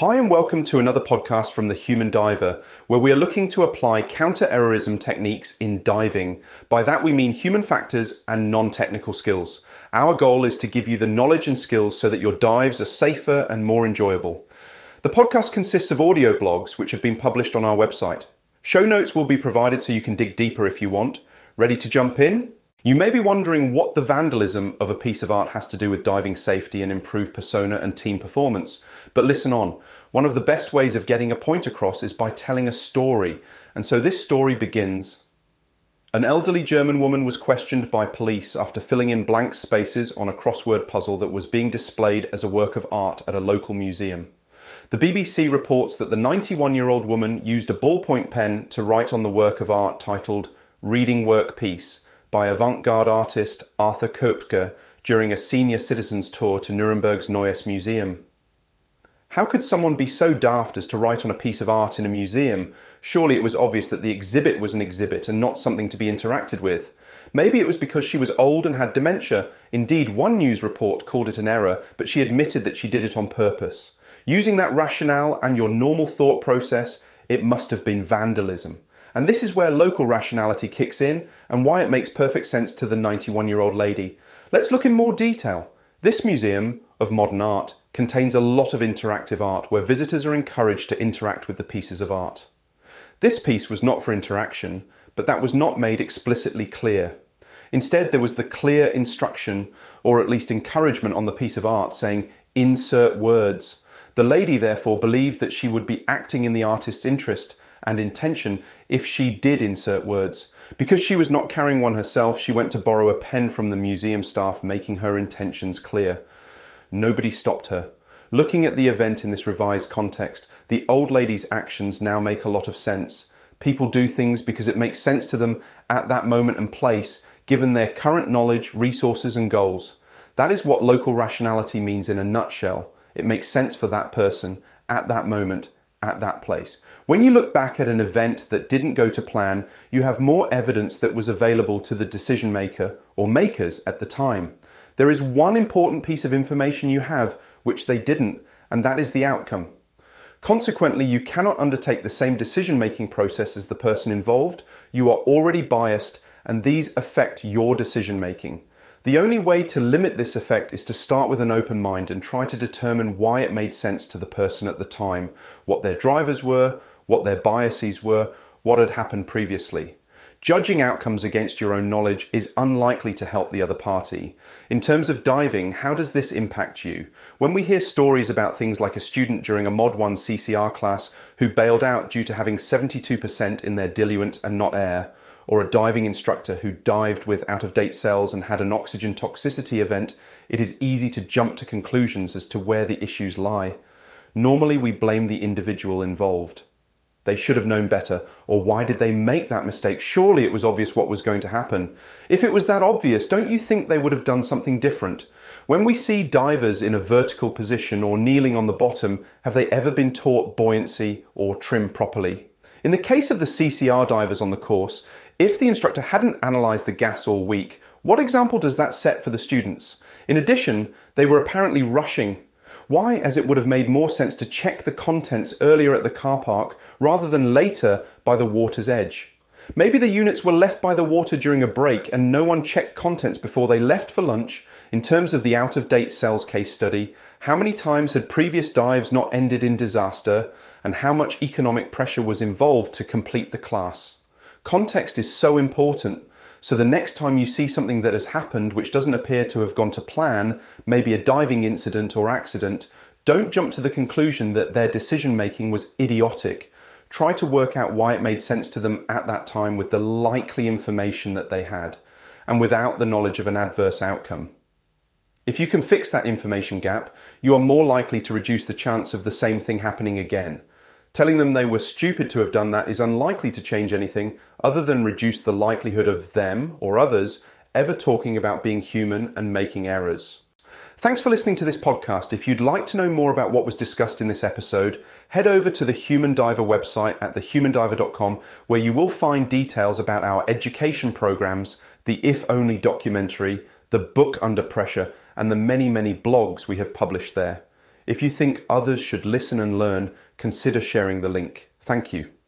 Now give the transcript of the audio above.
Hi and welcome to another podcast from The Human Diver, where we are looking to apply counter-errorism techniques in diving. By that we mean human factors and non-technical skills. Our goal is to give you the knowledge and skills so that your dives are safer and more enjoyable. The podcast consists of audio blogs which have been published on our website. Show notes will be provided so you can dig deeper if you want. Ready to jump in? You may be wondering what the vandalism of a piece of art has to do with diving safety and improved persona and team performance. But listen on, one of the best ways of getting a point across is by telling a story. And so this story begins. An elderly German woman was questioned by police after filling in blank spaces on a crossword puzzle that was being displayed as a work of art at a local museum. The BBC reports that the 91-year-old woman used a ballpoint pen to write on the work of art titled Reading Work Piece by avant-garde artist Arthur Koepke during a senior citizens tour to Nuremberg's Neues Museum. How could someone be so daft as to write on a piece of art in a museum? Surely it was obvious that the exhibit was an exhibit and not something to be interacted with. Maybe it was because she was old and had dementia. Indeed, one news report called it an error, but she admitted that she did it on purpose. Using that rationale and your normal thought process, it must have been vandalism. And this is where local rationality kicks in and why it makes perfect sense to the 91-year-old lady. Let's look in more detail. This museum of modern art contains a lot of interactive art where visitors are encouraged to interact with the pieces of art. This piece was not for interaction, but that was not made explicitly clear. Instead, there was the clear instruction, or at least encouragement on the piece of art saying, insert words. The lady therefore believed that she would be acting in the artist's interest and intention if she did insert words. Because she was not carrying one herself, she went to borrow a pen from the museum staff, making her intentions clear. Nobody stopped her. Looking at the event in this revised context, the old lady's actions now make a lot of sense. People do things because it makes sense to them at that moment and place, given their current knowledge, resources and goals. That is what local rationality means in a nutshell. It makes sense for that person, at that moment, at that place. When you look back at an event that didn't go to plan, you have more evidence that was available to the decision maker or makers at the time. There is one important piece of information you have which they didn't, and that is the outcome. Consequently, you cannot undertake the same decision-making process as the person involved. You are already biased, and these affect your decision-making. The only way to limit this effect is to start with an open mind and try to determine why it made sense to the person at the time, what their drivers were, what their biases were, what had happened previously. Judging outcomes against your own knowledge is unlikely to help the other party. In terms of diving, how does this impact you? When we hear stories about things like a student during a Mod 1 CCR class who bailed out due to having 72% in their diluent and not air, or a diving instructor who dived with out-of-date cells and had an oxygen toxicity event, it is easy to jump to conclusions as to where the issues lie. Normally we blame the individual involved. They should have known better, or why did they make that mistake? Surely it was obvious what was going to happen. If it was that obvious, don't you think they would have done something different? When we see divers in a vertical position or kneeling on the bottom, have they ever been taught buoyancy or trim properly? In the case of the CCR divers on the course, if the instructor hadn't analysed the gas all week, what example does that set for the students? In addition, they were apparently rushing. Why, as it would have made more sense to check the contents earlier at the car park rather than later by the water's edge. Maybe the units were left by the water during a break and no one checked contents before they left for lunch. In terms of the out-of-date cells case study, how many times had previous dives not ended in disaster and how much economic pressure was involved to complete the class? Context is so important. So the next time you see something that has happened which doesn't appear to have gone to plan, maybe a diving incident or accident, don't jump to the conclusion that their decision making was idiotic. Try to work out why it made sense to them at that time with the likely information that they had, and without the knowledge of an adverse outcome. If you can fix that information gap, you are more likely to reduce the chance of the same thing happening again. Telling them they were stupid to have done that is unlikely to change anything other than reduce the likelihood of them or others ever talking about being human and making errors. Thanks for listening to this podcast. If you'd like to know more about what was discussed in this episode, head over to the Human Diver website at thehumandiver.com, where you will find details about our education programs, the If Only documentary, the book Under Pressure, and the many blogs we have published there. If you think others should listen and learn, consider sharing the link. Thank you.